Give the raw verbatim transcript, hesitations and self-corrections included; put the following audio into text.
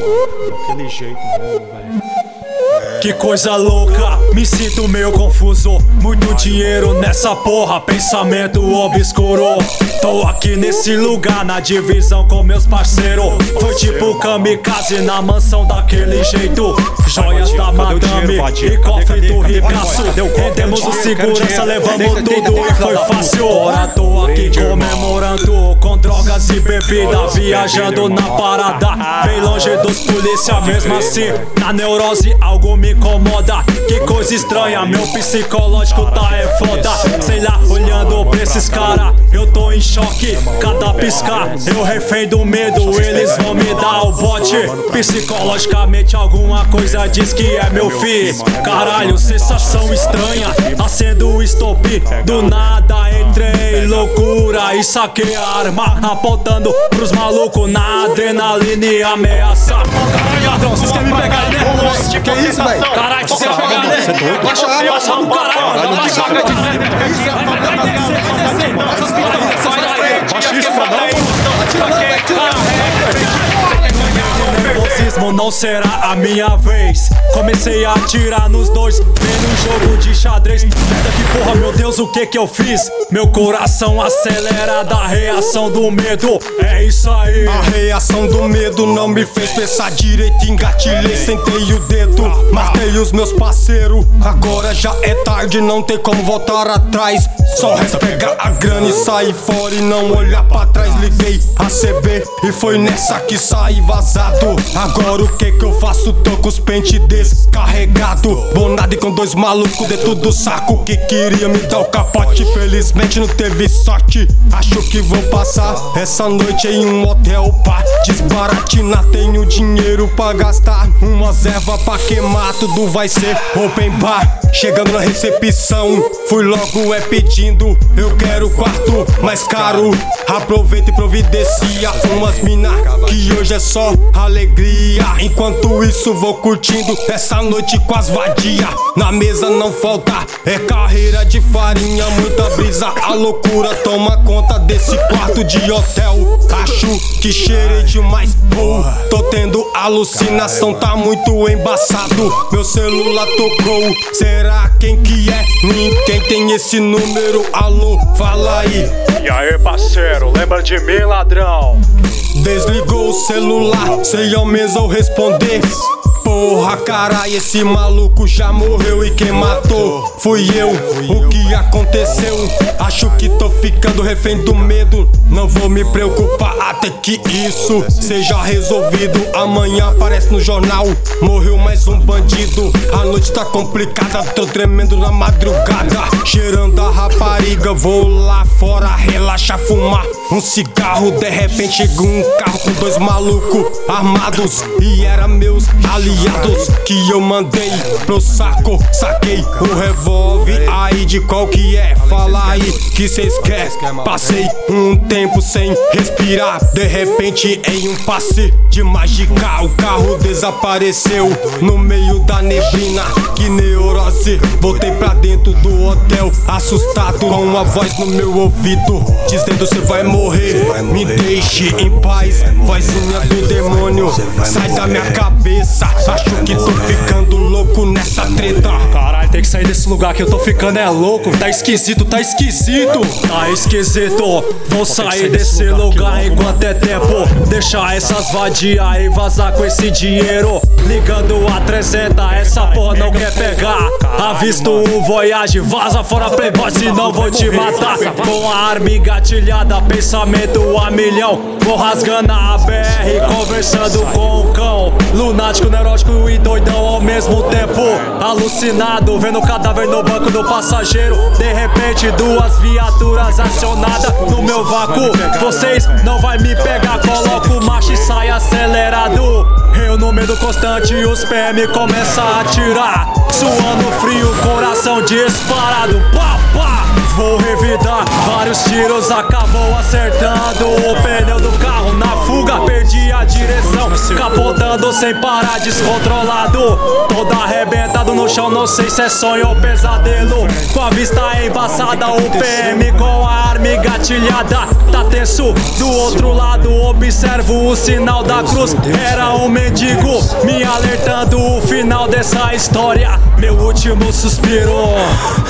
daquele jeito mesmo, velho. Que coisa louca, me sinto meio confuso. Muito dinheiro nessa porra, pensamento obscuro. Tô aqui nesse lugar, na divisão com meus parceiros. Foi tipo kamikaze na mansão daquele jeito. Joias da madame e cofre do ricaço. Rendemos o segurança, levamos tudo e foi fácil. Ora tô aqui comemorando com drogas e bebida, viajando na parada, bem longe dos polícia. Mesmo assim, na neurose algo me incomoda. Que coisa estranha, meu psicológico tá é foda. Sei lá, olhando pra esses cara, eu tô em choque. Cada piscar, eu refém do medo, eles vão me dar o bote. Psicologicamente alguma coisa diz que é meu fim. Caralho, sensação estranha, acendo o stop. Do nada entrei em loucura e saquei a arma, apontando pros malucos na adrenalina e ameaça. Caralho, ladrão, vocês querem me pegar, né? Que isso, velho? Caralho, você quer pegar, né? Você é doido? Baixa a arma, baixa do caralho, baixa a arma. Vai descer, vai descer. Baixa isso, não. Atira não, vai tirar. Nervosismo não será a minha vez. Comecei a atirar nos dois, vendo um jogo de xadrez. Merda que porra, meu Deus, o que que eu fiz? Meu coração acelera da reação do medo. É isso aí. A reação do medo não me fez pensar direito. Engatilhei, sentei o dedo, matei os meus parceiros. Agora já é tarde, não tem como voltar atrás. Só resta pegar a grana e sair fora e não olhar pra trás. Liguei a C B e foi nessa que saí vazado. Agora o que que eu faço? Tô com os pentes descarregado, bonado e com dois malucos dentro do saco que queria me dar o capote. Felizmente não teve sorte, acho que vou passar essa noite em um hotel pra desbaratinar. Tenho dinheiro pra gastar, umas ervas pra queimar. Tudo vai ser open bar. Chegando na recepção, fui logo é pedindo. Eu quero o quarto mais caro. Aproveita e providencia umas mina que hoje é só alegria. Enquanto isso vou curtindo essa noite com as vadia. Na mesa não falta, é carreira de farinha, muita brisa. A loucura toma conta desse quarto de hotel. Acho que cheirei demais, oh, tô tendo alucinação, tá muito embaçado. Meu celular tocou, será quem que é? Ninguém tem esse número, alô, fala aí. E aí, parceiro, lembra de mim, ladrão? Desligou o celular, sem ao menos eu responder. Porra, caralho, esse maluco já morreu e quem matou fui eu. O que aconteceu? Acho que tô ficando refém do medo. Não vou me preocupar até que isso seja resolvido. Amanhã aparece no jornal, morreu mais um bandido. A noite tá complicada, tô tremendo na madrugada, cheirando a rapariga. Vou lá fora relaxar, fumar um cigarro. De repente chega um carro com dois malucos armados e era meus aliados que eu mandei pro saco. Saquei o revólver, aí de qual que é? Fala aí que cês quer. Passei um tempo sem respirar, de repente em um passe de mágica o carro desapareceu no meio da neblina. Que neurose, voltei pra dentro do hotel, assustado com uma voz no meu ouvido dizendo cê vai morrer, me deixe em paz. Vozinha do demônio, sai da minha cabeça. Acho que tô ficando louco nessa treta. Caralho, tem que sair desse lugar que eu tô ficando é louco. Tá esquisito, tá esquisito. Tá esquisito. Vou sair desse lugar enquanto é tempo. Deixar essas vadias e vazar com esse dinheiro. Ligando a trezentos, essa porra não quer pegar. Avisto o Voyage, vaza fora playboy, senão vou te matar. Com a arma engatilhada, pensamento a milhão. Vou rasgando a B R, conversando com o cão. Lunático, neurótico e doidão ao mesmo tempo. Alucinado, vendo o cadáver no banco do passageiro. De repente duas viaturas acionadas no meu vácuo. Vocês não vai me pegar, coloco marcha e sai acelerado. Eu no medo constante, os P M começam a atirar. Suando frio, coração disparado. Pá, pá. Vou revidar, vários tiros acabou acertando o pneu do carro na fuga, perdi a direção, capotando sem parar, descontrolado. Todo arrebentado no chão, não sei se é sonho ou pesadelo. Com a vista embaçada, o P M com a arma arma engatilhada, tá tenso. Do outro lado observo o sinal da cruz. Era um mendigo me alertando o final dessa história. Meu último suspiro.